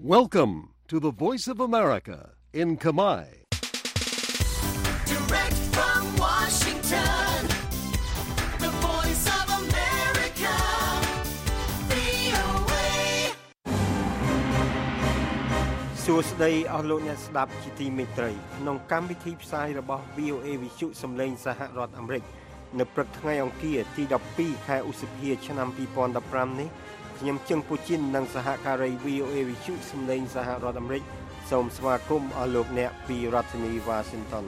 Welcome to the Voice of America in Khmer. Direct from Washington, the Voice of America, VOA. សួស្តីអស់លោកអ្នកស្ដាប់ជាទីមេត្រីក្នុងកម្មវិធីផ្សាយរបស់ VOA វិទ្យុសំឡេងសហរដ្ឋអាមេរិកនៅព្រឹកថ្ងៃអង្គារទី12ខែឧសភាឆ្នាំ2015នេះខ្ញុំជឹងពូជីននិងសហការី VOA វិទ្យុសំឡេងសហរដ្ឋអាមេរិកសូមស្វាគមន៍អស់លោកអ្នកពីរដ្ឋធានី Washington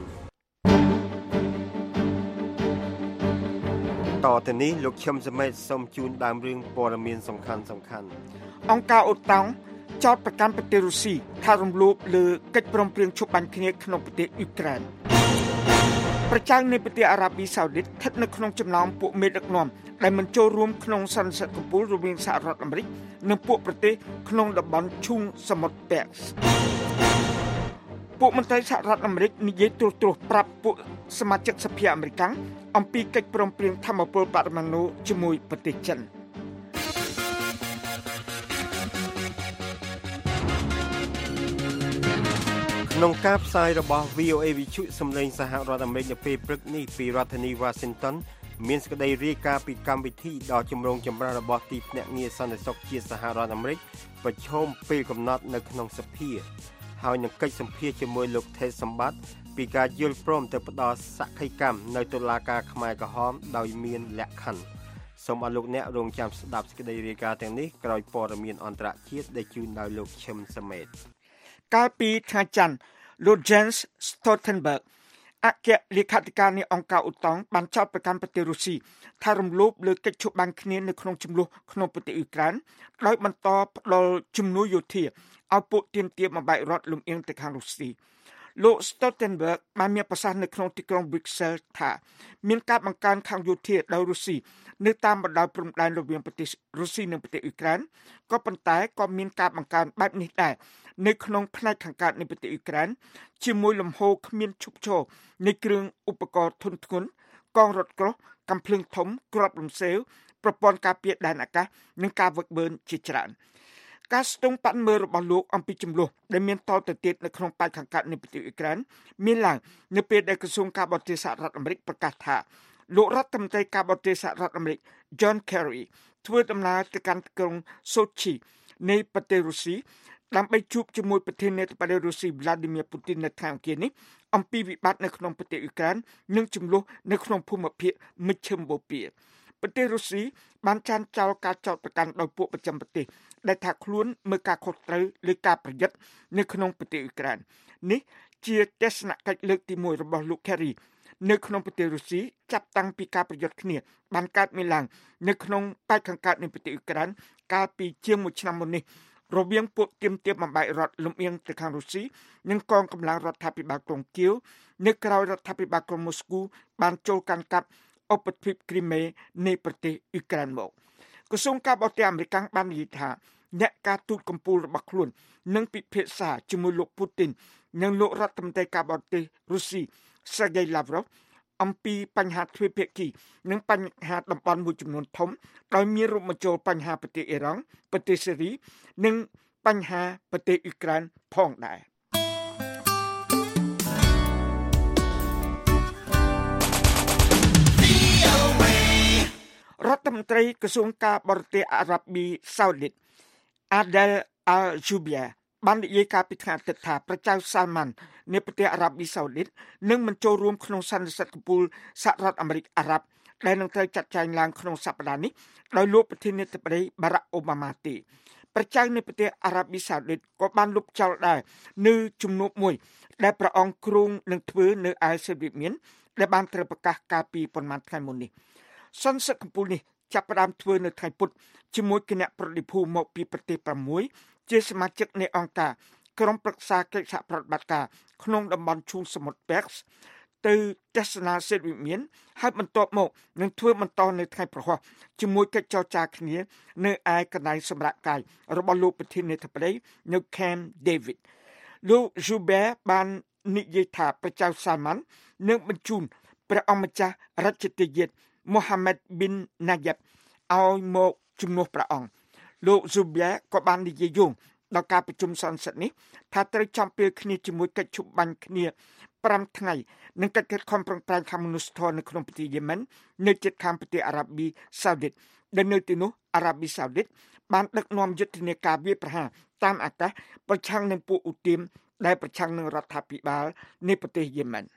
តទៅនេះលោកឈឹមសមេតសូមជូនដើមរឿងព័ត៌មានសំខាន់អង្គការអូតាំងចោទប្រកាន់ប្រទេសរុស្ស៊ីថារំលោភលើកិច្ចព្រមព្រៀងឈប់បាញ់គ្នាក្នុងប្រទេសអ៊ុយក្រែនប្រជាជននៃប្រទេសអារ៉ាប៊ីសាអូឌីតស្ថិតនៅក្នុងចំណោមពួកមេដឹកនាំដែលមិនចូលរួមក្នុងសន្និសីទកំពូលរវាងសហរដ្ឋអាមេរិកនិងពួកប្រទេសក្នុងតំបន់ឈូងសមុទ្រប៉ែកសពួកមន្ត្រីសហរដ្ឋអាមេរិកនិយាយត្រួសប្រាប់ពួកសមាជិកសភាអាមេរិកអំពីកិច្ចព្រមព្រៀងថាមពលបរមាណុជាមួយប្រទេសចិនក្នុងការផ្សាយរបស់ VOA វិទ្យុសំឡេងសហរដ្ឋអាមេរិកនៅពេលព្រឹកនេះពីរដ្ឋធានី Washington មានសេចក្តីរាយការណ៍ពីកម្មវិធីដ៏ចម្រូងចម្រាសរបស់ទីភ្នាក់ងារសន្តិសុខជាតិសហរដ្ឋអាមេរិកប្រឈមពេលកំណត់នៅក្នុងសភាហើយនឹងកិច្ចសម្ភាសជាមួយលោកថេសសម្បត្តិពីការយល់ព្រមទៅផ្ដល់សក្ខីកម្មនៅតុលាការខ្មែរក្រហមដោយមានលក្ខខណ្ឌសូមអរលោកអ្នករងចាំស្ដាប់សេចក្តីរាយការណ៍ទាំងនេះក្រោយព័ត៌មានអន្តរជាតិដែលជូនដោយលោកឈឹមសមេតកាលពីថ្ងៃច័ន្ទលោក Jens Stoltenberg អគ្គលេខាធិការនៃអង្គការអូតាំងបានចោទប្រកាន់ប្រទេសរុស្ស៊ីថារំលោភលើកិច្ចឈប់បាញ់គ្នានៅក្នុងជម្លោះក្នុងប្រទេសអ៊ុយក្រែនដោយបន្តផ្ដល់ជំនួយយោធាឲ្យពួកទាមទារបំបែករដ្ឋលំអៀងទៅខាងរុស្ស៊ីលោក Stoltenberg បានមានប្រសាសន៍នៅក្នុងទីក្រុង Brussels ថាមានការបង្កើនខាងយោធាដោយរុស្ស៊ីនៅតាមបណ្ដោយព្រំដែនរវាងប្រទេសរុស្ស៊ីនិងប្រទេសអ៊ុយក្រែនក៏ប៉ុន្តែក៏មានការបង្កើនបែបនេះដែរនៅក្នុងផ្នែកខាងកើតនៃប្រទេសអ៊ុយក្រែនជាមួយលំហូរគ្មានឈប់ឈរនៃគ្រឿងឧបករណ៍ធុនធ្ងន់កងរថក្រោះកាំភ្លើងធំគ្រាប់រំសេវប្រព័ន្ធការពារដែនអាកាសនិងការវឹកបឺនជាច្រើនការស្ទង់ប៉ាន់មើលរបស់លោកអំពីចំនួនដែលមានតទៅទៀតនៅក្នុងប៉ែកខាងកើតនៃប្រទេសអ៊ុយក្រែនមានឡើងនៅពេលដែលក្រសួងការបរទេសសហរដ្ឋអាមេរិកប្រកាសថាលោករដ្ឋមន្ត្រីការបរទេសសហរដ្ឋអាមេរិក John Kerry ធ្វើដំណើរទៅកាន់ក្រុង Sochi នៃប្រទេសរុស្ស៊ីដើម្បីជួបជាមួយប្រធានាធិបតីរុស្ស៊ី Vladimir Putin នៅថ្ងៃអង្គារនេះអំពីវិបត្តិនៅក្នុងប្រទេសអ៊ុយក្រែននិងចំនួននៅក្នុងភូមិភាគមជ្ឈិមបូព៌ាប្រទេសរុស្ស៊ីបានចាត់ចោលការចោទប្រកាន់ដោយពួកប្រចាំប្រទេសដែលថាខ្លួនមើលការខុសត្រូវឬការប្រយុទ្ធនៅក្នុងប្រទេសអ៊ុយក្រែននេះជាទស្សនកិច្ចលើកទី1របស់លោក Kerry នៅក្នុងប្រទេសរុស្ស៊ីចាប់តាំងពីការប្រយុទ្ធគ្នាបានកើតមានឡើងនៅក្នុងប៉ែកខាងកើតនៃប្រទេសអ៊ុយក្រែនកាលពីជាង1ឆ្នាំមុននេះរវាងពួកទាមទារបំបែករដ្ឋលំអៀងទៅខាងរុស្ស៊ីនិងកងកម្លាំងរដ្ឋាភិបាលក្រុងគៀវនៅក្រៅរដ្ឋាភិបាលក្រុងមូស្គូបានចូលកាន់កាប់ឧបទ្វីបគ្រីមេនៃប្រទេសអ៊ុយក្រែនមកក្រសួងការបរទេសអាមេរិកបាននិយាយថាអ្នកការទូតកំពូលរបស់ខ្លួននឹងពិភាក្សាជាមួយលោកពូទីននិងលោករដ្ឋមន្ត្រីការបរទេសរុស្ស៊ី Sergei Lavrov អំពីបញ្ហាទ្វេភាគីនិងបញ្ហាតំបន់មួយចំនួនធំដោយមានរួមបញ្ចូលបញ្ហាប្រទេសអ៊ីរ៉ង់ប្រទេសសេរីនិងបញ្ហាប្រទេសអ៊ុយក្រែនផងដែររដ្ឋមន្ត្រីក្រសួងការបរទេសអារ៉ាប៊ីសាអូឌីត Adel Al-Jubeir បាននិយាយកាលពីថ្ងៃអាទិត្យថាព្រះចៅសាល់ម៉ាន់នៃប្រទេសអារ៉ាប៊ីសាអូឌីតនឹងមិនចូលរួមក្នុងសន្និសីទកំពូលសហរដ្ឋអាមេរិកអារ៉ាប់ដែលនឹងត្រូវចាត់ចែងឡើងក្នុងសប្តាហ៍នេះដោយលោកប្រធានាធិបតី Barack Obama ទេព្រះចៅនៃប្រទេសអារ៉ាប៊ីសាអូឌីតក៏បានលុបចោលដែរនៅជំនួបមួយដែលព្រះអង្គគ្រោងនឹងធ្វើនៅឯសេតវិមានដែលបានត្រូវប្រកាសកាលពីប្រមាណថ្ងៃមុននេះសន្និសីទកំពូលនេះចាប់ផ្ដើមធ្វើនៅថ្ងៃពុធជាមួយគណៈប្រតិភូមកពីប្រទេស6ជាសមាជិកនៃអង្គការក្រុមប្រឹក្សាកិច្ចសហប្រតិបត្តិការក្នុងតំបន់ឈូងសមុទ្រប៉ែកសទៅទស្សនាសេតវិមានហើយបន្ទាប់មកនឹងធ្វើបន្តនៅថ្ងៃប្រហ័សជាមួយកិច្ចចរចាគ្នានៅឯកន្លែងសម្រាប់កាយរបស់លោកប្រធានាធិបតីនៅ Camp David លោក Jubeir បាននិយាយថាព្រះចៅសាល់ម៉ាន់នឹងបញ្ជូនព្រះអង្គម្ចាស់រាជទាយាទ Mohammed bin Nayef ឲ្យមកជំនួសព្រះអង្គលោក Jubeir ក៏បាននិយាយយោងដល់ការប្រជុំសន្និសីទនេះថាត្រូវចំពេលគ្នាជាមួយកិច្ចឈប់បាញ់គ្នា5ថ្ងៃនិងកិច្ចខិតខំប្រឹងប្រែងខាងមនុស្សធម៌នៅក្នុងប្រទេសយេម៉ិននៅជិតខាងប្រទេសអារ៉ាប៊ីសាអូឌីតដែលនៅទីនោះអារ៉ាប៊ីសាអូឌីតបានដឹកនាំយុទ្ធនាការវាយប្រហារតាមអាកាសប្រឆាំងនឹងពួកអ៊ូទីមដែលប្រឆាំងនឹងរដ្ឋាភិបាលនៃប្រទេសយេម៉ិន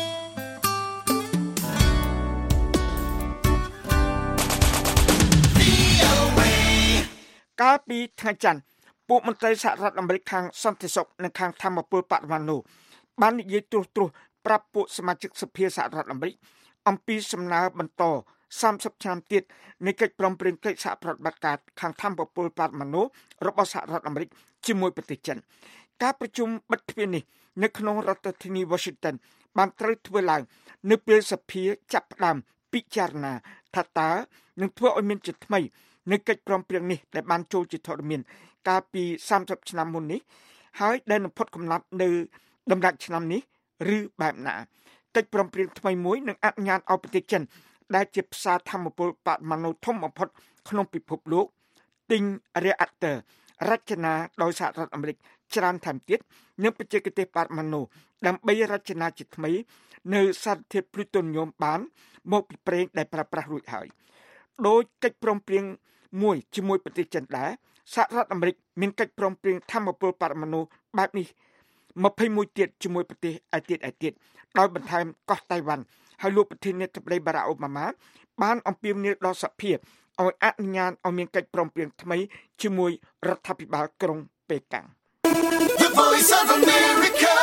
កាលពីថ្ងៃច័ន្ទពួកមន្ត្រីសហរដ្ឋអាមេរិកខាងសន្តិសុខនិងខាងធម្មពលបរិមាណូបាននិយាយត្រួសប្រាប់ពួកសមាជិកសភាសហរដ្ឋអាមេរិកអំពីសំណើបន្ត30ឆ្នាំទៀតនៃកិច្ចព្រមព្រៀងកិច្ចសហប្រតិបត្តិការខាងធម្មពលបរិមាណូរបស់សហរដ្ឋអាមេរិកជាមួយប្រទេសចិនការប្រជុំបិទទ្វារនេះនៅក្នុងរដ្ឋធានី Washington បានត្រូវធ្វើឡើងនៅពេលសភាចាប់ផ្ដើមពិចារណាថាតើនឹងធ្វើឲ្យមានជាថ្មីនៅកិច្ចព្រមព្រៀងនេះដែលបានចូលជាធរមានកាលពី30ឆ្នាំមុននេះហើយដែលនឹងផុតកំណត់នៅដំណាច់ឆ្នាំនេះឬបែបណាកិច្ចព្រមព្រៀងថ្មីមួយនឹងអនុញ្ញាតឲ្យប្រទេសចិនដែលជាផ្សារធម្មពលបរិមាណូធំបំផុតក្នុងពិភពលោកទិញរៀអាក់ទ័ររចនាដោយសហរដ្ឋអាមេរិកច្រើនថែមទៀតនិងបច្ចេកទេសបរិមាណូដើម្បីរចនាជាថ្មីនៅសារធាតុព្លូតូនីយមបានមកពីប្រេងដែលប្រើប្រាស់រួចហើយដោយកិច្ចព្រមព្រៀងមួយជាមួយប្រទេសចិនដែរសហរដ្ឋអាមេរិកមានកិច្ចព្រមព្រៀងធម្មពលបរិមាណូបែបនេះ21ទៀតជាមួយប្រទេសឯទៀតដោយបន្ថែមកោះតៃវ៉ាន់ហើយលោកប្រធានាធិបតីបារ៉ាក់អូបាម៉ាបានអំពាវនាវដល់សភាឲ្យអនុញ្ញាតឲ្យមានកិច្ចព្រមព្រៀងថ្មីជាមួយរដ្ឋាភិបាលក្រុងប៉េកាំង The Voice of America,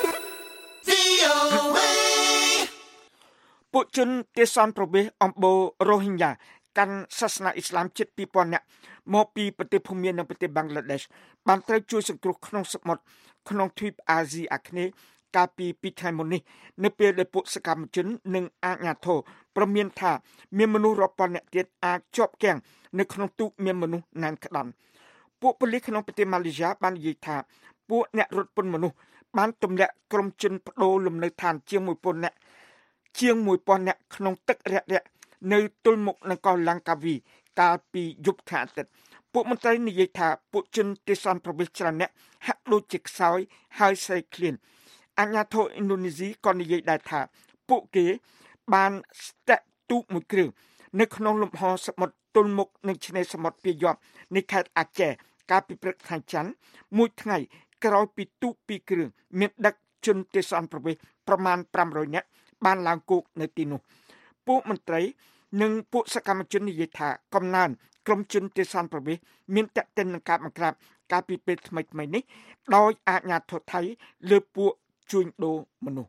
VOA. ពួកជនទេសន្តប្រវេសអំបូររ៉ូហីញ៉ាកាន់សាសនាអ៊ីស្លាមជិត 2000 នាក់មកពីប្រទេសភូមានិងប្រទេសប៊ែងក្លាដេសបានត្រូវជួយសង្គ្រោះក្នុងសមុទ្រក្នុងទ្វីបអាស៊ីអាគ្នេយ៍កាលពី2ថ្ងៃមុននេះនៅពេលដែលពួកសកម្មជននិងអាជ្ញាធរព្រមានថាមានមនុស្សរាប់ពាន់នាក់ទៀតអាចជាប់គាំងនៅក្នុងទូកមានមនុស្សណានក្តន់ពួកប៉ូលីសក្នុងប្រទេសម៉ាឡេស៊ីបាននិយាយថាពួកអ្នករត់ពន្ធមនុស្សបានទម្លាក់ក្រុមជនបដូរលំនៅឋានជាង 1000 នាក់ក្នុងទឹករាក់ៗនៅទល់មុខនឹងកោះឡាំងកាវីកាលពីយប់ថ្ងៃអាទិត្យពួកមន្ត្រីនិយាយថាពួកជនទេសន្តប្រវេសច្រើនអ្នកហាក់ដូចជាខ្សោយហើយស្រេកឃ្លានអាជ្ញាធរឥណ្ឌូនេស៊ីក៏និយាយដែរថាពួកគេបានស្ទាក់ទូកមួយគ្រឿងនៅក្នុងលំហសមុទ្រទល់មុខនឹងឆ្នេរសមុទ្រពាយ័ព្យនៃខេត្តអាចេកាលពីព្រឹកថ្ងៃច័ន្ទមួយថ្ងៃក្រោយពីទូក2គ្រឿងមានដឹកជនទេសន្តប្រវេសប្រមាណ500នាក់បានឡើងគោកនៅទីនោះពួកមន្ត្រីនិងពួកសកម្មជននិយាយថាកំណើនក្រុមជនទេសន្តប្រវេសមានតេតិននឹងការបង្ក្រាបកាលពីពេលថ្មីៗនេះដោយអាជ្ញាធរថៃលើពួកជួញដូរមនុស្ស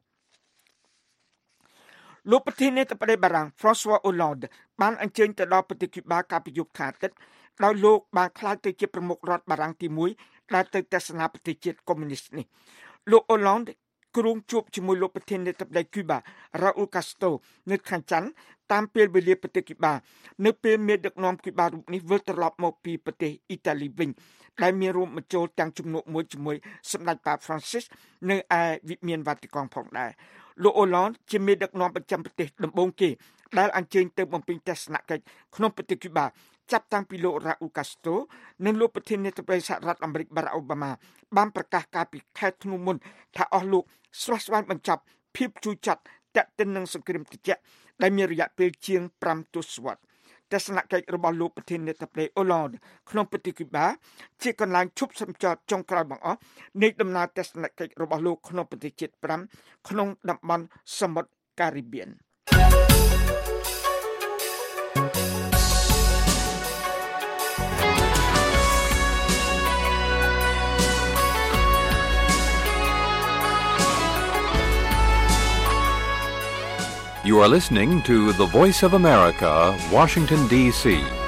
លោកប្រធានាធិបតីបារាំង François Hollande បានអញ្ជើញទៅដល់ប្រទេសគូបាកាលពីយប់ថ្ងៃអាទិត្យដោយលោកបានក្លាយទៅជាប្រមុខរដ្ឋបារាំងទី1ដែលទៅទស្សនាប្រទេសជាតិកុម្មុយនីសនេះលោក Hollande គ្រងជួបជាមួយលោកប្រធានាធិបតីគូបា Raúl Castro នៅថ្ងៃច័ន្ទតាមពេលវេលាប្រទេសគូបានៅពេលមេដឹកនាំគូបារូបនេះវិលត្រឡប់មកពីប្រទេសអ៊ីតាលីវិញដែលមានរួមបញ្ចូលទាំងជំនួបមួយជាមួយសម្ដេចប៉ា Francis នៅឯវិមានវ៉ាទីកង់ផងដែរលោក Hollande ជាមេដឹកនាំប្រចាំប្រទេសដំបូងគេដែលអញ្ជើញទៅបំពេញទស្សនកិច្ចក្នុងប្រទេសគូបាចាប់តាំងពីលោក Raúl Castro និងលោកប្រធានាធិបតីសហរដ្ឋអាមេរិក Barack Obama បានប្រកាសកាលពីខែធ្នូមុនថាអស់លោកស្វះស្វែងបញ្ចប់ភាពជូរចត់ទាក់ទិននឹងសង្គ្រាមត្រជាក់ដែលមានរយៈពេលជាង5ទសវត្សរ៍ទស្សនកិច្ចរបស់លោកប្រធានាធិបតី Hollande ក្នុងប្រទេសគូបាជាកន្លែងឈប់សម្ចតចុងក្រោយបង្អស់នៃដំណើរទស្សនកិច្ចរបស់លោកក្នុងប្រទេសជាតិ5ក្នុងតំបន់សមុទ្រការីបៀន You are listening to the Voice of America, Washington, D.C.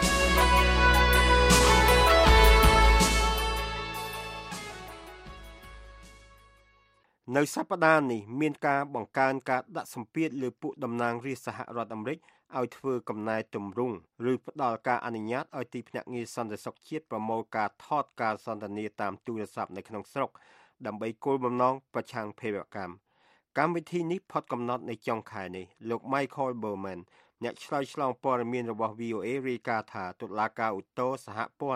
នៅសប្តាហ៍នេះមានការបង្កើនការដាក់សម្ពាធលើពួកតំណាងរាស្ត្រសហរដ្ឋអាមេរិកឲ្យធ្វើកំណែទម្រង់ឬផ្ដល់ការអនុញ្ញាតឲ្យទីភ្នាក់ងារសន្តិសុខជាតិប្រមូលការថតការសន្ទនាតាមទូរស័ព្ទនៅក្នុងស្រុកដើម្បីគោលបំណងប្រឆាំងភេរវកម្មកម្មវិធីនេះផុតកំណត់នៅចុងខែនេះលោក Michael Berman អ្នកឆ្លើយឆ្លងព័ត៌មានរបស់ VOA រាយការណ៍ថាតុលាការឧទ្ធរសហព័ន្ធ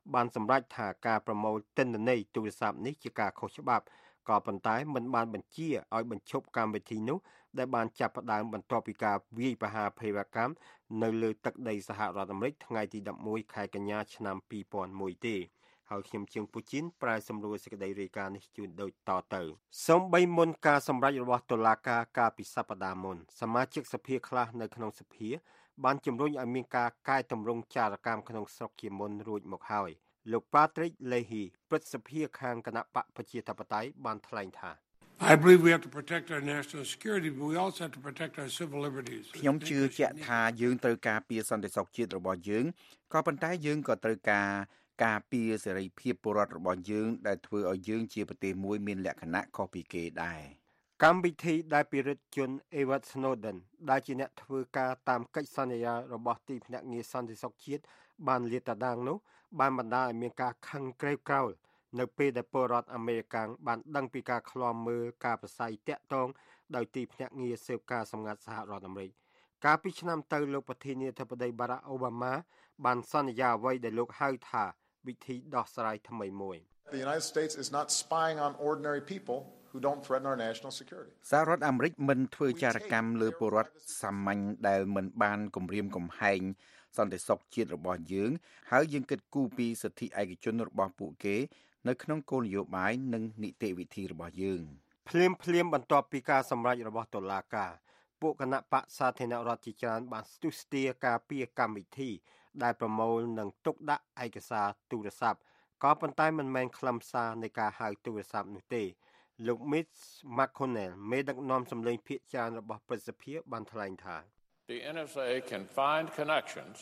បានសម្រេចថាការប្រមូលទិន្នន័យទូរស័ព្ទនេះជាការខុសច្បាប់ក៏ប៉ុន្តែមិនបានបញ្ជាឲ្យបញ្ឈប់កម្មវិធីនោះដែលបានចាប់ផ្ដើមបន្ទាប់ពីការវាយប្រហារភេរវកម្មនៅលើទឹកដីសហរដ្ឋអាមេរិកថ្ងៃទី11ខែកញ្ញាឆ្នាំ2001ទេហើយខ្ញុំជើងពូជីនប្រាយសម្រួលសេចក្តីរាយការណ៍នេះជូនដូចតទៅសូម្បីមុនការសម្រេចរបស់តុលាការកាលពីសប្តាហ៍មុនសមាជិកសភាខ្លះនៅក្នុងសភាបានជំរុញឲ្យមានការកែតម្រង់ចារកម្មក្នុងស្រុកជាមុនរួចមកហើយលោក Patrick Leahy ព្រឹទ្ធសភាខាងគណៈបកប្រជាធិបតេយ្យបានថ្លែងថា I believe we have to protect our national security, but we also have to protect our civil liberties. ខ្ញុំជឿជាក់ថាយើងត្រូវការពារសន្តិសុខជាតិរបស់យើងក៏ប៉ុន្តែយើងក៏ត្រូវការពារសេរីភាពពលរដ្ឋរបស់យើងដែលធ្វើឲ្យយើងជាប្រទេសមួយមានលក្ខណៈខុសពីគេដែរកម្មវិធីដែលពិរិទ្ធជន Edward Snowden ដែលជាអ្នកធ្វើការតាមកិច្ចសន្យារបស់ទីភ្នាក់ងារសន្តិសុខជាតិបានលាតត្រដាងនោះបានបណ្ដាលឲ្យមានការខឹងក្រេវក្រោលនៅពេលដែលពលរដ្ឋអាមេរិកបានដឹងពីការឃ្លាំមើលការប្រស័យតាក់ទងដោយទីភ្នាក់ងារស៊ើបការសម្ងាត់សហរដ្ឋអាមេរិកកាលពីឆ្នាំទៅលោកប្រធានាធិបតី Barack Obama បានសន្យាអ្វីដែលលោកហៅថាវិធីដោះស្រាយថ្មីមួយ The United States is not spying on ordinary people who don't threaten our national security. សហរដ្ឋអាមេរិកមិនធ្វើចារកម្មលើពលរដ្ឋសាមញ្ញដែលមិនបានគំរាមកំហែងសន្តិសុខជាតិរបស់យើងហើយយើងគិតគូរពីសិទ្ធិឯកជនរបស់ពួកគេនៅក្នុងគោលនយោបាយនិងនីតិវិធីរបស់យើងភ្លាមបន្ទាប់ពីការសម្រេចរបស់តុលាការពួកគណៈបក្សសាធារណរដ្ឋជាច្រើនបានស្ទុះស្ទាការពារកម្មវិធីដែលប្រមូលនិងទុកដាក់ឯកសារទូរស័ព្ទក៏ប៉ុន្តែមិនមែនខ្លឹមសារនៃការហៅទូរស័ព្ទនោះទេលោក Mitch McConnell មេដឹកនាំសម្លេងភាគច្រើនរបស់ព្រឹទ្ធសភាបានថ្លែងថា The NSA can find connections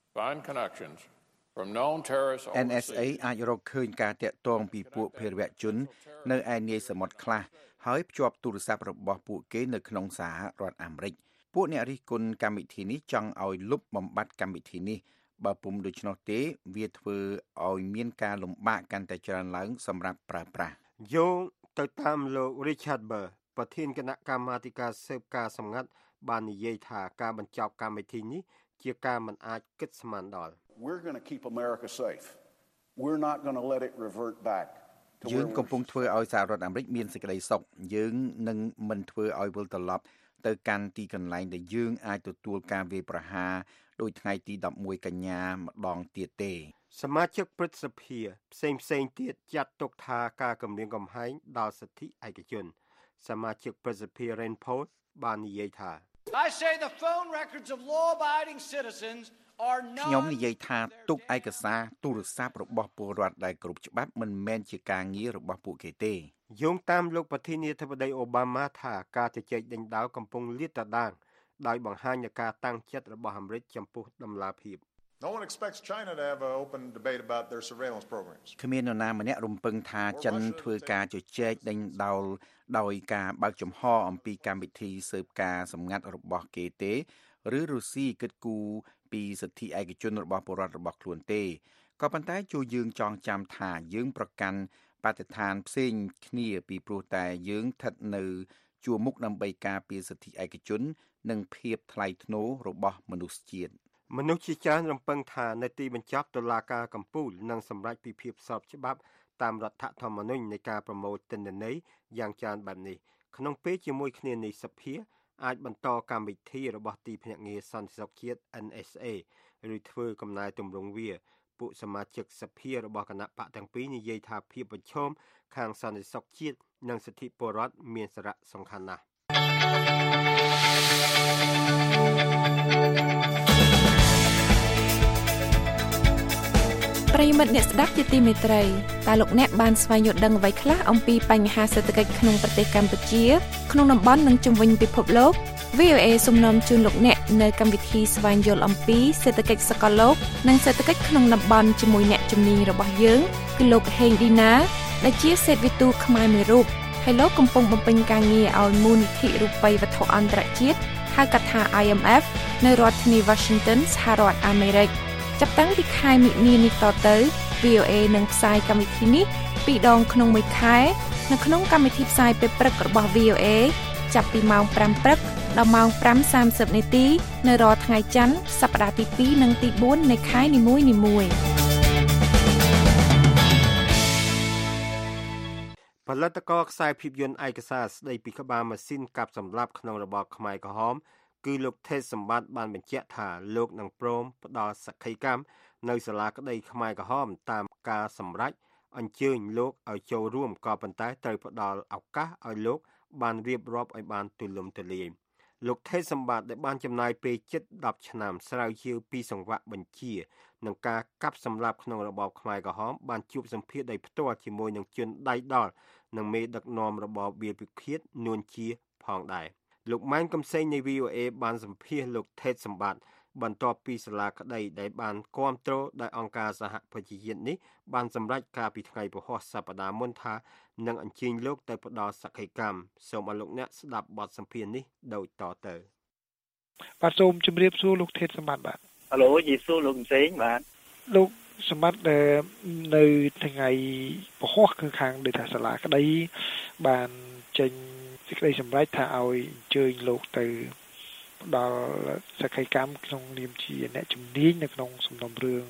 from known terrorists NSA អាចរកឃើញការតាក់ទងពីពួកភេរវជននៅឯនាយសមុទ្រខ្លះហើយភ្ជាប់ទូរស័ព្ទរបស់ពួកគេនៅក្នុងសហរដ្ឋអាមេរិកពួកអ្នករិះគន់កម្មវិធីនេះចង់ឲ្យលុបបំបាត់កម្មវិធីនេះបើពុំដូច្នោះទេវាធ្វើឲ្យមានការលំបាកកាន់តែច្រើនឡើងសម្រាប់ប្រើប្រាស់យោងទៅតាមលោក Richard Burr ប្រធានគណៈកម្មាធិការស៊ើបការសម្ងាត់បាននិយាយថាការបញ្ចប់កម្មវិធីនេះជាការមិនអាចគិតស្មានដល់ We're going to keep America safe. We're not going to let it revert back. យើងកំពុងធ្វើឲ្យសហរដ្ឋអាមេរិកមានសេចក្តីសុខយើងនឹងមិនធ្វើឲ្យវិលត្រឡប់ទៅកាន់ទីកន្លែងដែលយើងអាចទទួលការវាយប្រហារដោយថ្ងៃទី11កញ្ញាម្ដងទៀតទេសមាជិកព្រឹទ្ធសភាផ្សេងទៀតចាត់ទុកថាការគំរាមកំហែងដល់សិទ្ធិឯកជនសមាជិកព្រឹទ្ធសភា Rand Paul បាននិយាយថា I say the phone records of law-abiding citizens are not ខ្ញុំនិយាយថាទុកឯកសារទូរស័ព្ទរបស់ពលរដ្ឋដែលគ្រប់ច្បាប់មិនមែនជាការងាររបស់ពួកគេទេយោងតាមលោកប្រធានាធិបតីអូបាម៉ាថាការជជែកដេញដោលកំពុងលាតត្រដាងដោយបង្ហាញនូវការតាំងចិត្តរបស់អាមេរិកចំពោះដំណាភាព No one expects China to have an open debate about their surveillance programs. គ្មាននរណាម្នាក់រំពឹងថាចិនធ្វើការជជែកដេញដោលដោយការបើកចំហអំពីកម្មវិធីស៊ើបការសម្ងាត់របស់គេទេឬរុស្ស៊ីគិតគូរពីសិទ្ធិឯកជនរបស់ពលរដ្ឋរបស់ខ្លួនទេក៏ប៉ុន្តែជួយយើងចងចាំថាយើងប្រកាន់បទដ្ឋានផ្សេងគ្នាពីព្រោះតែយើងស្ថិតនៅជួរមុខដើម្បីការពារសិទ្ធិឯកជននិងភាពថ្លៃថ្នូររបស់មនុស្សជាតិមនុស្សជាច្រើនរំពឹងថានៅទីបញ្ចប់តុលាការកំពូលនឹងសម្រេចពីភាពស្របច្បាប់តាមរដ្ឋធម្មនុញ្ញនៃការប្រមូលទិន្នន័យយ៉ាងច្រើនបែបនេះក្នុងពេលជាមួយគ្នានេះសភាអាចបន្តកម្មវិធីរបស់ទីភ្នាក់ងារសន្តិសុខជាតិ NSA ឬធ្វើកំណែទម្រង់វាពួកសមាជិកសភារបស់គណៈបកទាំងពីរនិយាយថាភាពប្រឈមខាងសន្តិសុខជាតិនិងសិទ្ធិពលរដ្ឋមានសារៈសំខាន់ណាស់ប្រិយមិត្តអ្នកស្ដាប់ជាទីមេត្រីតើលោកអ្នកបានស្វែងយល់ដឹងអ្វីខ្លះអំពីបញ្ហាសេដ្ឋកិច្ចក្នុងប្រទេសកម្ពុជាក្នុងតំបន់និងជុំវិញពិភពលោក VOA សូមនាំជូនលោកអ្នកនៅកម្មវិធីស្វែងយល់អំពីសេដ្ឋកិច្ចសកលលោកនិងសេដ្ឋកិច្ចក្នុងតំបន់ជាមួយអ្នកជំនាញរបស់យើងគឺលោកហេងឌីណាដែលជាសេដ្ឋវិទូខ្មែរមួយរូបហើយលោកកំពុងបំពេញការងារឲ្យមូលនិធិរូបិយវត្ថុអន្តរជាតិហៅកាត់ថា IMF នៅរដ្ឋធានី Washington សហរដ្ឋអាមេរិកចាប់តាំងពីខែមិនិនានេះតទៅ VOA នឹងផ្សាយកម្មវិធីនេះ2ដងក្នុងមួយខែនៅក្នុងកម្មវិធីផ្សាយពេលព្រឹករបស់ VOA ចាប់ពីម៉ោង 5 ព្រឹកដល់ម៉ោង 5:30 នាទីនៅរាល់ថ្ងៃច័ន្ទសប្តាហ៍ទី2និងទី4នៃខែនីមួយៗផលិតករខ្សែភាពយន្តឯកសារស្ដីពីក្បាលម៉ាស៊ីនកាប់សម្លាប់ក្នុងរបបខ្មែរក្រហមគឺលោកថេសសម្បត្តិបានបញ្ជាក់ថាលោកនឹងព្រមផ្ដល់សក្ខីកម្មនៅសាលាក្តីខ្មែរក្រហមតាមការសម្រេចអញ្ជើញលោកឲ្យចូលរួមក៏ប៉ុន្តែត្រូវផ្ដល់ឱកាសឲ្យលោកបានរៀបរាប់ឲ្យបានទូលំទូលាយលោកថេសសម្បត្តិដែលបានចំណាយពេលជិត10ឆ្នាំស្រាវជ្រាវពីសង្វាក់បញ្ជានឹងការកាប់សម្លាប់ក្នុងរបបខ្មែរក្រហមបានជួបសម្ភាសដោយផ្ទាល់ជាមួយនឹងជនដៃដល់និងមេដឹកនាំរបបវាលពិឃាតនួនជាផងដែរលោកម៉ែនកំសែងនៃ VOA បានសម្ភាសលោកថេសសម្បត្តិបន្ទាប់ពីសាលាក្តីដែលបានគាំទ្រដោយអង្គការសហប្រជាជាតិនេះបានសម្រេចការពីថ្ងៃពហុសប្តាហ៍មុនថានឹងអញ្ជើញលោកទៅផ្ដល់សក្ខីកម្មសូមឲ្យលោកអ្នកស្ដាប់បទសម្ភាសន៍នេះដូចតទៅបាទសូមជម្រាបសួរលោកថេសសម្បត្តិបាទហៅឡូយេស៊ូលោកផ្សេងបាទលោកសម្បត្តិនៅថ្ងៃពហុគឺខាងដូចថាសាលាក្តីបានចេញសេចក្តីសម្រេចថាឲ្យអញ្ជើញលោកទៅដល់សក្ខីកម្មក្នុងនាមជាអ្នកជំនាញនៅក្នុងសំណុំរឿង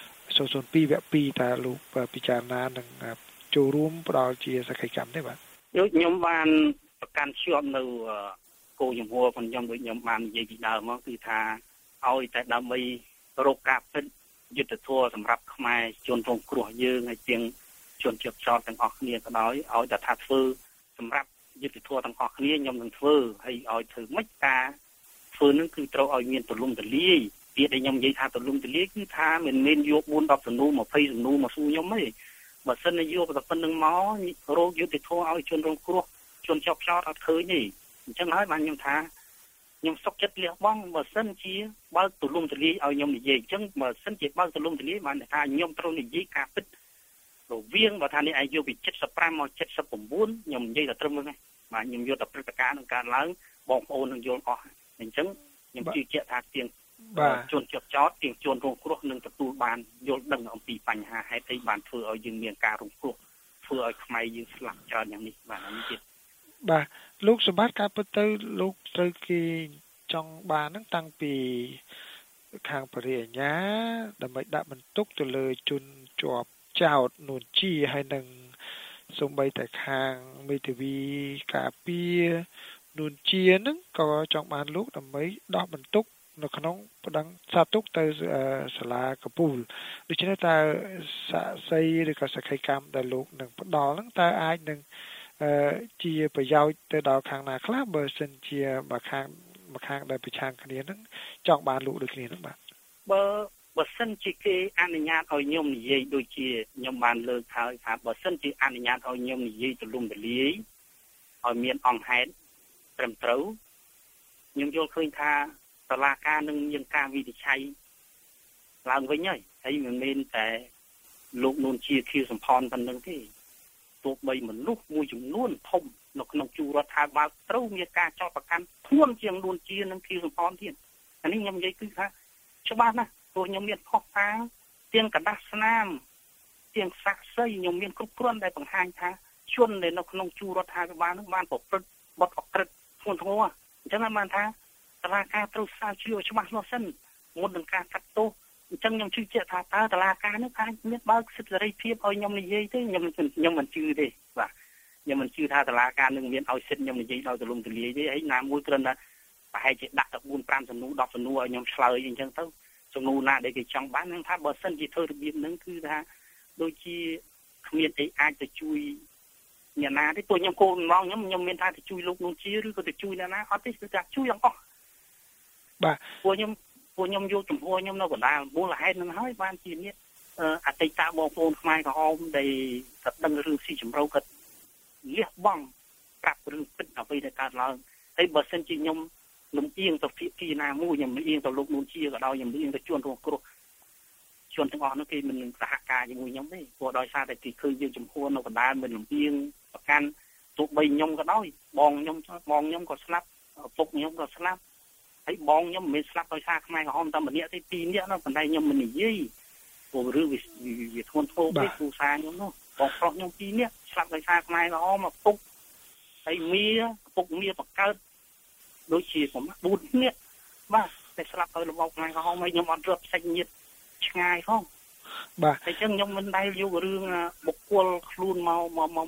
002 វគ្គ 2 តើលោកពិចារណានឹងចូលរួមផ្ដល់ជាសក្ខីកម្មទេបាទខ្ញុំបានប្រកាន់ជាប់នៅគោលជំហររបស់ខ្ញុំដូចខ្ញុំបាននិយាយពីដើមមកគឺថាឲ្យតែដើម្បីរកការពិតយុទ្ធធម៌សម្រាប់ខ្មែរជនរងគ្រោះយើងហើយទាំងជនជាប់ចោតទាំងអស់គ្នាក៏ដោយឲ្យតែថាធ្វើសម្រាប់យុទ្ធធម៌ទាំងអស់គ្នាខ្ញុំនឹងធ្វើហើយឲ្យធ្វើម៉េចការធ្វើនឹងគឺត្រូវឲ្យមានទូលំទូលាយពាក្យដែលខ្ញុំនិយាយថាទូលំទូលាយគឺថាមិនមែនយក4 10សំណួរ20សំណួរមកសួរខ្ញុំទេបើសិនជាយកតែប៉ុណ្្នឹងមករកយុទ្ធធម៌ឲ្យជនរងគ្រោះជនជាប់ចោតអត់ឃើញទេអញ្ចឹងហើយបានខ្ញុំថាខ្ញុំសុខចិត្តលះបង់បើសិនជាបើកទូលំទូលាយឲ្យខ្ញុំនិយាយអញ្ចឹងបើសិនជាបើកទូលំទូលាយបានថាខ្ញុំត្រូវនិយាយការពិតរវាងបើថានេះឯងយកពី75មក79ខ្ញុំនិយាយតែត្រឹមហ្នឹងបាទខ្ញុំយកតែព្រឹត្តិការណ៍នឹងកើតឡើងបងប្អូននឹងយល់អស់អញ្ចឹងខ្ញុំជឿជាក់ថាទាំងជនជាប់ចោតទាំងជនរងគ្រោះនឹងទទួលបានយល់ដឹងអំពីបញ្ហាហេតុអីបានធ្វើឲ្យយើងមានការរងគ្រោះធ្វើឲ្យខ្មែរយើងស្លាប់ច្រើនយ៉ាងនេះបាទនេះទៀតបាទលោកសម្បត្តិការពិតទៅលោកត្រូវគេចង់បានហ្នឹងតាំងពីខាងបរិយាញ្ញាដើម្បីដាក់បន្ទុកទៅលើជនជាប់ចោតនួនជាហើយនឹងសូម្បីតែខាងមេធាវីការពារនួនជាហ្នឹងក៏ចង់បានលោកដើម្បីដោះបន្ទុកនៅក្នុងប្តឹងសាទុកទៅសាលាកពូលដូច្នេះតើសាក្សីឬក៏សក្ខីកម្មដែលលោកនឹងផ្ដល់ហ្នឹងតើអាចនឹងជាប្រយោជន៍ទៅដល់ខាងណាខ្លះបើសិនជាមកខាងដែលប្រឆាំងគ្នាហ្នឹងចង់បានលោកដូចគ្នាហ្នឹងបាទបើសិនជាគេអនុញ្ញាតឲ្យខ្ញុំនិយាយដូចជាខ្ញុំបានលើកហើយថាបើសិនជាអនុញ្ញាតឲ្យខ្ញុំនិយាយទូលំទូលាយឲ្យមានអង្គហេតុត្រឹមត្រូវខ្ញុំយល់ឃើញថាតុលាការនឹងមានការវិនិច្ឆ័យឡើងវិញហើយមិនមែនតែលោកនួនជាខៀវសំផនប៉ុណ្្នឹងទេទោះបីមនុស្សមួយចំនួនធំនៅក្នុងជួររដ្ឋាភិបាលត្រូវមានការចោទប្រកាន់ធ្ងន់ជាងនួនជានិងខៀវសំផនទៀតអានេះខ្ញុំនិយាយគឺថាច្បាស់ណាស់ព្រោះខ្ញុំមានផុសតាងទាំងកណ្ដាស់ស្នាមទាំងសាក្សីខ្ញុំមានគ្រប់គ្រាន់ដែលបង្ហាញថាជនដែលនៅក្នុងជួររដ្ឋាភិបាលនឹងបានប្រព្រឹត្តបទអក្រិតធ្ងន់ធ្ងរអញ្ចឹងបានថាតុលាការត្រូវស្រាវជ្រាវច្បាស់លាស់សិនមុននឹងការកាត់ទោសអញ្ចឹងខ្ញុំជឿជាក់ថាតើតុលាការនេះអាចមានបើកសិទ្ធិសេរីភាពឲ្យខ្ញុំនិយាយទេខ្ញុំមិនជឿទេបាទខ្ញុំមិនជឿថាតុលាការនឹងមានឲ្យសិទ្ធិខ្ញុំនិយាយដោយទូលំទូលាយទេហើយណាមួយគ្រាន់តែប្រហែលជាដាក់ទៅ4 5សំណួរ10សំណួរឲ្យខ្ញុំឆ្លើយអញ្ចឹងទៅសំណួរណាដែលគេចង់បាននឹងថាបើសិនជាធ្វើរបៀបហ្នឹងគឺថាដូចជាគ្មានអីអាចទៅជួយអ្នកណាទេព្រោះខ្ញុំគោលបំណងខ្ញុំមានថាទៅជួយលោកនួនជាឬក៏ទៅជួយអ្នកណាអត់ទេគឺថាជួយទាំងអស់បាទពួកខ្ញុំយកចំពោះខ្ញុំនៅកណ្ដាលមូលហេតុនឹងហើយបានជានេះអតីតបងប្អូនខ្មែរក្រហមដែលគាត់ដឹងរឿងស៊ីជម្រៅគាត់លះបង់ប្រាប់រឿងពិតអ្វីដែលកើតឡើងហើយបើសិនជាខ្ញុំលំអៀងទៅភាគីណាមួយខ្ញុំលំអៀងទៅលោកនួនជាក៏ដោយខ្ញុំលំអៀងទៅជនរងគ្រោះជនទាំងអស់នោះគេមិនសហការជាមួយខ្ញុំទេព្រោះដោយសារតែគេឃើញយើងចំពោះនៅកណ្ដាលមិនលំអៀងប្រកាន់ទោះបីខ្ញុំក៏ដោយបងខ្ញុំក៏ស្លាប់ពុកខ្ញុំក៏ស្លាប់ហើយបងខ្ញុំមិនមែនស្លាប់ដោយសារខ្មែរក្រហមតែម្នាក់ទេ2នាក់នោះប៉ុន្តែខ្ញុំមិននិយាយព្រោះរឿងវាធ្ងន់ធ្ងរពេកគ្រូសាខ្ញុំនោះបងប្រុសខ្ញុំ2នាក់ស្លាប់ដោយសារខ្មែរក្រហមពុកហើយពុកបង្កើតដូចជា4នាក់បាទតែស្លាប់ដោយរបបខ្មែរក្រហមហើយខ្ញុំអត់រត់ផ្សេងញាតឆ្ងាយផងបាទអញ្ចឹងខ្ញុំមិនដែលយករឿងបុគ្គលខ្លួនមក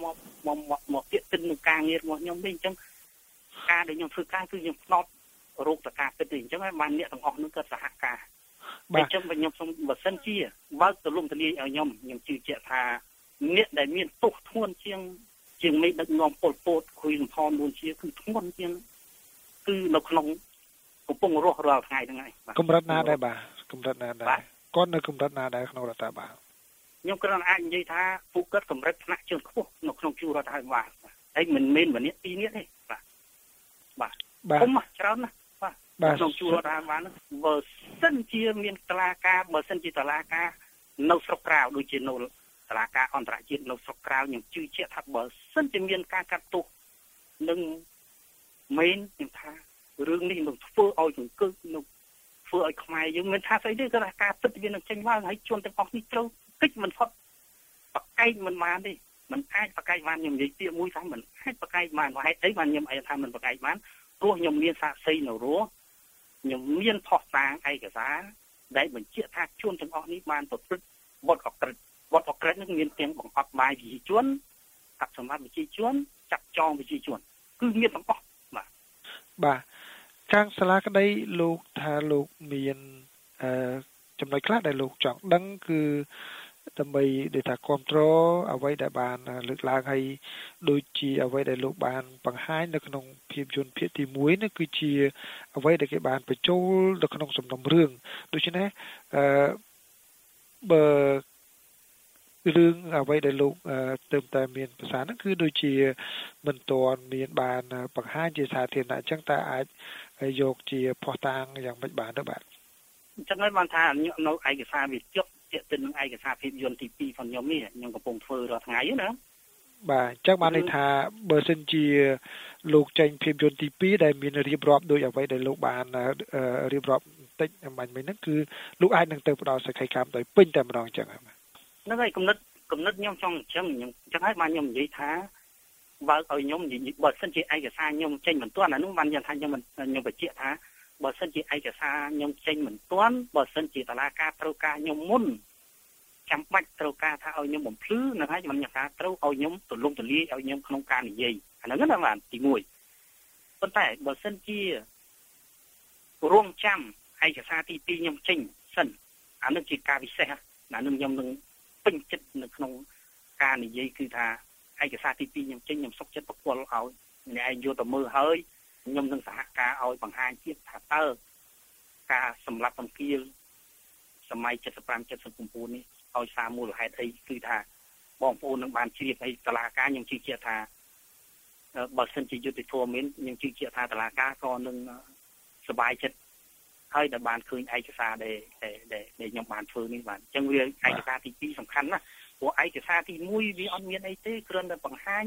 មកទៀតទិននឹងការងាររបស់ខ្ញុំវិញអញ្ចឹងការដែលខ្ញុំធ្វើការគឺខ្ញុំផ្ដោតរោគតកាពិតទេអញ្ចឹងហើយបានអ្នកទាំងអស់នោះក៏សហការអញ្ចឹងខ្ញុំសូមបើសិនជាបើកទលំទលាយឲ្យខ្ញុំជឿជាក់ថាអ្នកដែលមានទោសធ្ងន់ជាងមេដឹកនាំពលពតខុយសំផននួនជាគឺធ្ងន់ជាងគឺនៅក្នុងកំពុងរស់រាល់ថ្ងៃហ្នឹងហើយកម្រិតណាដែរបាទកម្រិតណាដែរគាត់នៅកម្រិតណាដែរក្នុងរដ្ឋាភិបាលខ្ញុំគ្រាន់តែអាចនិយាយថាពួកគាត់កម្រិតថ្នាក់ជាន់ខ្ពស់នៅក្នុងជួររដ្ឋាភិបាលហើយមិនមែនម្នាក់ពីរនាក់ទេបាទខ្ញុំច្រើនណាស់បាទក្នុងជួររដ្ឋាភិបាលហ្នឹងបើសិនជាមានតឡាការបើសិនជាតឡាការនៅស្រុកក្រៅដូចជានៅតឡាការអន្តរជាតិនៅស្រុកក្រៅខ្ញុំជឿជាក់ថាបើសិនជាមានការកាត់ទោសនឹងមែនខ្ញុំថារឿងនេះនឹងធ្វើឲ្យចង្កឹះនឹងធ្វើឲ្យខ្មែរយើងមិនថាស្អីទេគឺថាការពិតវានឹងចេញឡើងហើយជួនទាំងអស់នេះត្រូវតិចមិនផុតបកែកមិនបានទេមិនអាចបកែកបានខ្ញុំនិយាយពាក្យមួយថាមិនអាចបកែកបានហេតុអីបានខ្ញុំថាមិនបកែកបានព្រោះខ្ញុំមានសាក្សីនៅរស់ខ្ញុំមានផុសតាងឯកសារដែលបញ្ជាក់ថាជួនទាំងអស់នេះបានប្រព្រឹត្តបទអក្រិតនឹងមានទាំងបង្កប់បាយវិជាជនកាប់សម្បត្តិវិជាជនចាត់ចងវិជាជនគឺមានទាំងអស់បាទខាងសាលាក្តីលោកថាលោកមានចំណុចខ្លះដែលលោកចង់ដឹងគឺដើម្បីដែលថាគ្រប់គ្រងអ្វីដែលបានលើកឡើងហើយដូចជាអ្វីដែលលោកបានបង្ហាញនៅក្នុងភាពយន្តភាគទី1នេះគឺជាអ្វីដែលគេបានបញ្ចូលនៅក្នុងសំណុំរឿងដូច្នេះបើរឿងអ្វីដែលលោកទៅតែមានភាសាហ្នឹងគឺដូចជាមិនទាន់មានបានបង្ហាញជាសាធារណៈអញ្ចឹងតើអាចយកជាផុសតាងយ៉ាងម៉េចបានទៅបាទអញ្ចឹងហើយបានថានៅឯកសារវាជប់ទាក់ទិននឹងឯកសារភាពយន្តទី2របស់ខ្ញុំនេះខ្ញុំកំពុងធ្វើរាល់ថ្ងៃណាបាទអញ្ចឹងបានន័យថាបើសិនជាលោកចេញភាពយន្តទី2ដែលមានរៀបរាប់ដោយអ្វីដែលលោកបានរៀបរាប់បន្តិចអំបញ្ញមិញហ្នឹងគឺលោកអាចនឹងទៅផ្ដល់សក្ខីកម្មដោយពេញតែម្ដងអញ្ចឹងហ្នឹងហើយគំនិតខ្ញុំចង់អញ្ចឹងហើយបានខ្ញុំនិយាយថាបើឲ្យខ្ញុំបើសិនជាឯកសារខ្ញុំចេញមិនទាន់អានោះបានយ៉ាងថាខ្ញុំបញ្ជាក់ថាបើសិនជាឯកសារខ្ញុំចេញមិនទាន់បើសិនជាតឡាការត្រូវការខ្ញុំមុនចាំបាច់ត្រូវការថាឲ្យខ្ញុំបំភ្លឺនឹងហើយខ្ញុំថាត្រូវឲ្យខ្ញុំទលំទលាយឲ្យខ្ញុំក្នុងការនិយាយអាហ្នឹងណាបានទី1ប៉ុន្តែបើសិនជារងចាំឯកសារទី2ខ្ញុំចេញសិនអានោះជាការពិសេសណានឹងខ្ញុំនឹងពេញចិត្តនៅក្នុងការនិយាយគឺថាឯកសារទី2ខ្ញុំចេញខ្ញុំសុខចិត្តប្រគល់ឲ្យអ្នកឯងយកទៅមើលហើយខ្ញុំនឹងសហការឲ្យបង្ហាញទៀតថាតើការសម្លាប់បង្គាលសម័យ75 79នេះឲ្យសារមូលហេតុអីគឺថាបងប្អូននឹងបានជ្រាបឲ្យតឡាការខ្ញុំជឿជាក់ថាបើសិនជាយុត្តិធម៌មែនខ្ញុំជឿជាក់ថាតឡាការក៏នឹងសប្បាយចិត្តហើយដែលបានឃើញឯកសារដែលខ្ញុំបានធ្វើនេះបាទអញ្ចឹងវាឯកសារទី2សំខាន់ណាស់ព្រោះឯកសារទី1វាអត់មានអីទេគ្រាន់តែបង្ហាញ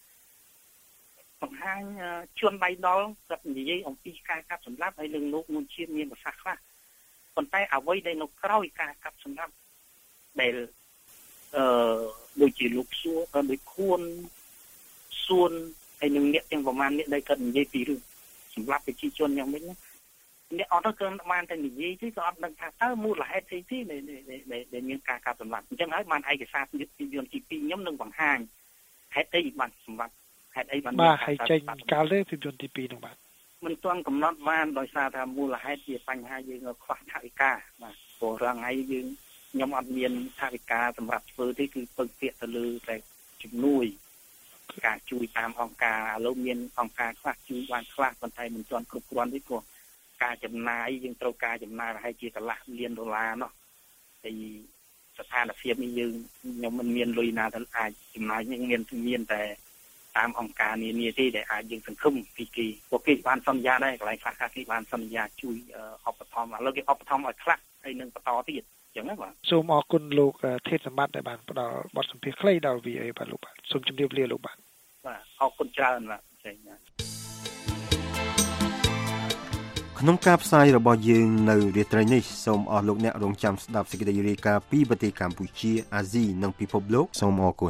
ជួនដៃដល់គាត់និយាយអំពីការកាប់សម្លាប់ហើយនឹងលោកមុនជាមានប្រសាសន៍ខ្លះប៉ុន្តែអ្វីដែលនៅក្រោយការកាប់សម្លាប់ដែលដូចជាលោកសួរដូចខួនសួនហើយនឹងអ្នកទាំងប្រមាណអ្នកដែលគាត់និយាយពីរឿងសម្លាប់ប្រជាជនយ៉ាងម៉េចណាអ្នកអត់ទៅគ្រាន់តែបានតែនិយាយទេក៏អត់ដឹងថាតើមូលហេតុអីទេដែលមានការកាប់សម្លាប់អញ្ចឹងហើយបានឯកសារពីយន្តទី2ខ្ញុំនឹងបង្ហាញហេតុអីបានសម្លាប់ហេតុអីបានបាទហើយចេញកាលទេពីយន្តទី2នោះបាទមិនទាន់កំណត់បានដោយសារថាមូលហេតុជាបញ្ហាយើងខ្វះថវិកាបាទព្រោះរាល់ថ្ងៃយើងខ្ញុំអត់មានថវិកាសម្រាប់ធ្វើទេគឺពឹងពាក់ទៅលើតែជំនួយការជួយតាមអង្គការឥឡូវមានអង្គការខ្លះជួយបានខ្លះប៉ុន្តែមិនទាន់គ្រប់គ្រាន់ទេព្រោះការចំណាយយើងត្រូវការចំណាយប្រហែលជាកន្លះលានដុល្លារនោះហើយស្ថានភាពនេះយើងខ្ញុំមិនមានលុយណាទៅអាចចំណាយនេះមានតែតាមអង្គការនានាទេដែលអាចយើងសង្ឃឹមពីគេពួកគេបានសន្យាដែរកន្លែងខ្លះគេបានសន្យាជួយឧបត្ថម្ភឥឡូវគេឧបត្ថម្ភឲ្យខ្លះហើយនឹងបន្តទៀតអញ្ចឹងណាបាទសូមអរគុណលោកថេតសម្បត្តិដែលបានផ្ដល់បទសម្ភាសន៍ខ្លីដល់ VA បាទលោកបាទសូមជម្រាបលាលោកបាទបាទអរគុណច្រើនបាទចេញណាក្នុងការផ្សាយរបស់យើងនៅរាត្រីនេះសូមអរលោកអ្នករងចាំស្ដាប់សេចក្តីរាយការណ៍ពីប្រទេសកម្ពុជាអាស៊ីនិងពិភពលោកសូមអរគុណ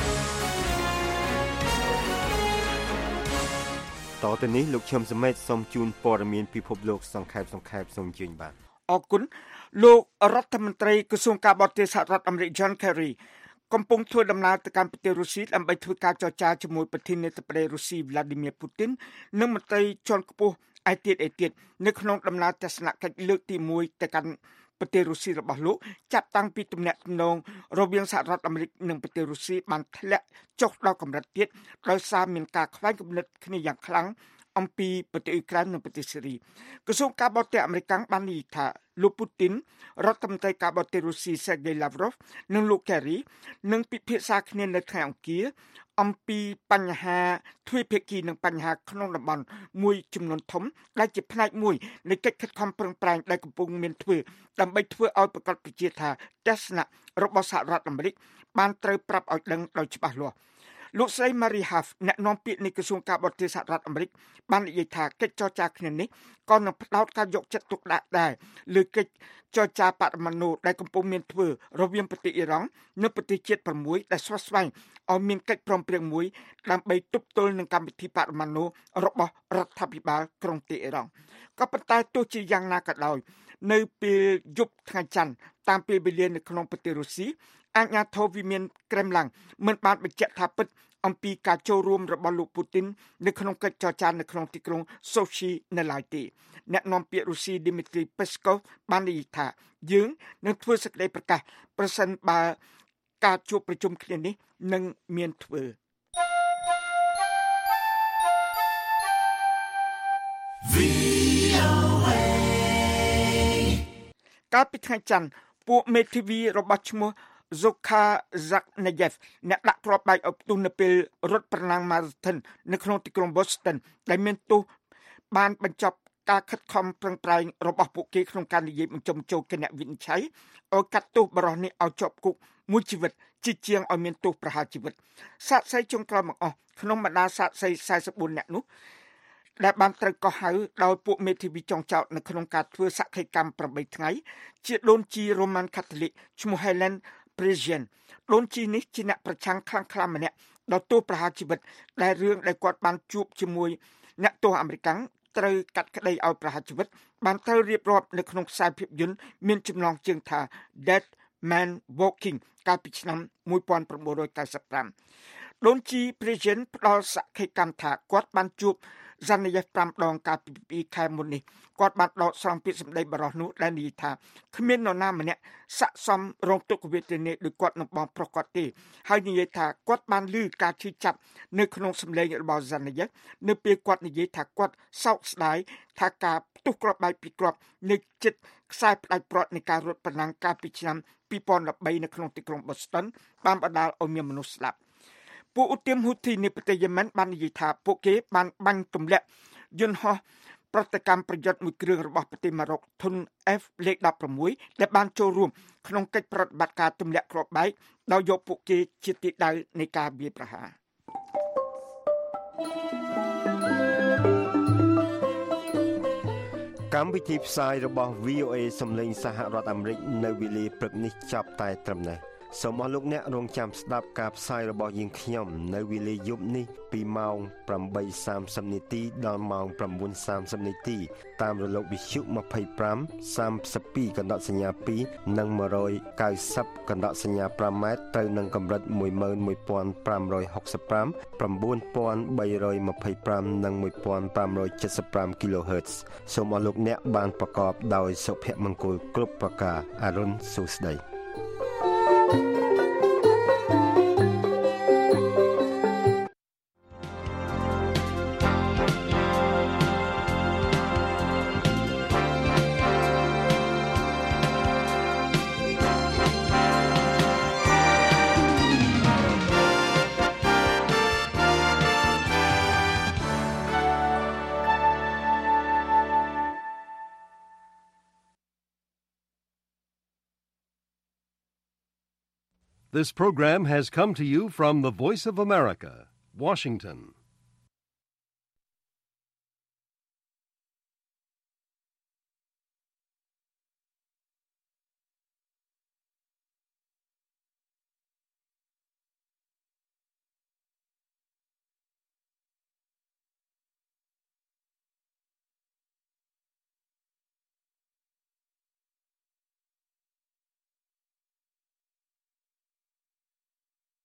តទៅនេះលោកឈឹមសមេតសូមជូនព័ត៌មានពិភពលោកសង្ខេបសូមជឿនបាទអរគុណលោករដ្ឋមន្ត្រីក្រសួងការបរទេសសហរដ្ឋអាមេរិក John Kerry កំពុងធ្វើដំណើរទៅកាន់ប្រទេសរុស្ស៊ីដើម្បីធ្វើការចរចាជាមួយប្រធានាធិបតីរុស្ស៊ី Vladimir Putin និងមន្ត្រីជាន់ខ្ពស់ឯទៀតនៅក្នុងដំណើរទស្សនកិច្ចលើកទី1ទៅកាន់ប្រទេសរុស្ស៊ីរបស់លោកចាប់តាំងពីទំនាក់ទំនងរវាងសហរដ្ឋអាមេរិកនិងប្រទេសរុស្ស៊ីបានធ្លាក់ចុះដល់កម្រិតទៀតដោយសារមានការខ្វែងគំនិតគ្នាយ៉ាងខ្លាំងអំពីប្រទេសអ៊ុយក្រែននិងប្រទេសស៊េរីក្រសួងការបរទេសអាមេរិកបាននិយាយថាលោកពូទីនរដ្ឋមន្ត្រីការបរទេសរុស្ស៊ី Sergei Lavrov និងលោក Kerry នឹងពិភាក្សាគ្នានៅថ្ងៃអង្គារអំពីបញ្ហាទ្វេភាគីនិងបញ្ហាក្នុងតំបន់មួយចំនួនធំដែលជាផ្នែកមួយនៃកិច្ចខិតខំប្រឹងប្រែងដែលកំពុងមានធ្វើដើម្បីធ្វើឲ្យប្រកាសប្រជាថាទស្សនៈរបស់សហរដ្ឋអាមេរិកបានត្រូវប្រាប់ឲ្យដឹងដោយច្បាស់លាស់លោកស្រី Mary Harf អ្នកនាំពាក្យនៃក្រសួងការបរទេសសហរដ្ឋអាមេរិកបាននិយាយថាកិច្ចចរចាគ្នានេះក៏នឹងផ្ដោតការយកចិត្តទុកដាក់ដែរលើកិច្ចចរចាបរិមាណូដែលកំពុងមានធ្វើរវាងប្រទេសអ៊ីរ៉ង់និងប្រទេសជាតិ6ដែលស្វាស្វែងឲ្យមានកិច្ចព្រមព្រៀងមួយដើម្បីទប់ទល់នឹងកម្មវិធីបរិមាណូរបស់រដ្ឋាភិបាលក្រុងទីអ៊ីរ៉ង់ក៏ប៉ុន្តែទោះជាយ៉ាងណាក៏ដោយនៅពេលយប់ថ្ងៃច័ន្ទតាមពេលវេលានៅក្នុងប្រទេសរុស្ស៊ីអាជ្ញាធរវិមានក្រែមឡាំងមិនបានបញ្ជាក់ថាពិតអំពីការចូលរួមរបស់លោកពូទីននៅក្នុងកិច្ចចរចានៅក្នុងទីក្រុងសូឈីនៅឡើយទេអ្នកនាំពាក្យរុស្ស៊ី Dmitry Peskov បាននិយាយថាយើងនឹងធ្វើសេចក្តីប្រកាសប្រសិនបើការជួបប្រជុំគ្នានេះនឹងមានធ្វើកាលពីថ្ងៃច័ន្ទពួកមេធាវីរបស់ឈ្មោះZokha Zaknayev អ្នកដាក់គ្រាប់បែកឲ្យផ្ទុះនៅពេលរត់ប្រណាំង Marathon នៅក្នុងទីក្រុង Boston ដែលមានទោសបានបញ្ចប់ការខិតខំប្រឹងប្រែងរបស់ពួកគេក្នុងការនិយាយបញ្ចុំចូលគណៈវិនិច្ឆ័យឲ្យកាត់ទោសបរិសុទ្ធនេះឲ្យជាប់គុកមួយជីវិតជាជាងឲ្យមានទោសប្រហារជីវិតសាក្សីចុងក្រោយមកអស់ក្នុងបរដាសាក្សី44នាក់នោះដែលបានត្រូវកោះហៅដោយពួកមេធាវីចុងចោតនៅក្នុងការធ្វើសក្ខីកម្ម8ថ្ងៃជាដូនជី Roman Catholic ឈ្មោះ Helen Prejean ដូនជីនេះជាអ្នកប្រឆាំងខ្លាំងក្លាម្នាក់ដល់ទោសប្រហារជីវិតដែលរឿងដែលគាត់បានជួបជាមួយអ្នកទោសអាមេរិកត្រូវកាត់ក្តីឲ្យប្រហារជីវិតបានត្រូវរៀបរាប់នៅក្នុងខ្សែភាពយន្តមានចំណងជើងថា Dead Man Walking កាលពីឆ្នាំ1995ដូនជី Prejean ផ្ដល់សក្ខីកម្មថាគាត់បានជួបZanayev 5ដងកាលពីខែមុននេះគាត់បានដកស្រង់ពាក្យសម្ដីបរិសុទ្ធនោះដែលនិយាយថាគ្មាននរណាម្នាក់ស័ក្តិសមរងទុក្ខវេទនាដោយគាត់នឹងបងប្រុសគាត់ទេហើយនិយាយថាគាត់បានឮការឈឺចាប់នៅក្នុងសម្លេងរបស់ Zanayev នៅពេលគាត់និយាយថាគាត់សោកស្ដាយថាការផ្ទុះគ្រាប់បែកពីគ្រាប់នៅជិតខ្សែផ្ដាច់ព្រាត់នៃការរត់ប្រណាំងកាលពីឆ្នាំ2013នៅក្នុងទីក្រុង Boston បានបណ្ដាលឲ្យមានមនុស្សស្លាប់ពួកឧទាមហ៊ូធីនៃប្រទេសយេម៉ែនបាននិយាយថាពួកគេបានបាញ់ទម្លាក់យន្តហោះប្រតិកម្មប្រយុទ្ធមួយគ្រឿងរបស់ប្រទេសម៉ារ៉ុកធុន F លេខ16ដែលបានចូលរួមក្នុងកិច្ចប្រតិបត្តិការទម្លាក់គ្រាប់បែកដោយយកពួកគេជាទីដៅនៃការវាយប្រហារកម្មវិធីផ្សាយរបស់ VOA សំឡេងសហរដ្ឋអាមេរិកនៅវេលាព្រឹកនេះចាប់តែត្រឹមនេះសូមអរលោកអ្នករងចាំស្ដាប់ការផ្សាយរបស់យើងខ្ញុំនៅវេលាយប់នេះពីម៉ោង 8:30 នាទីដល់ម៉ោង 9:30 នាទីតាមរលកវិទ្យុ25 32 កណ្ដកសញ្ញា2និង 190 កណ្ដកសញ្ញា5ម៉ែត្រត្រូវនឹងកម្រិត 11565 9325 និង 1575 kHz សូមអរលោកអ្នកបានប្រកបដោយសុភមង្គលគ្រប់ប្រការអរុនសុស្ដី This program has come to you from the Voice of America, Washington.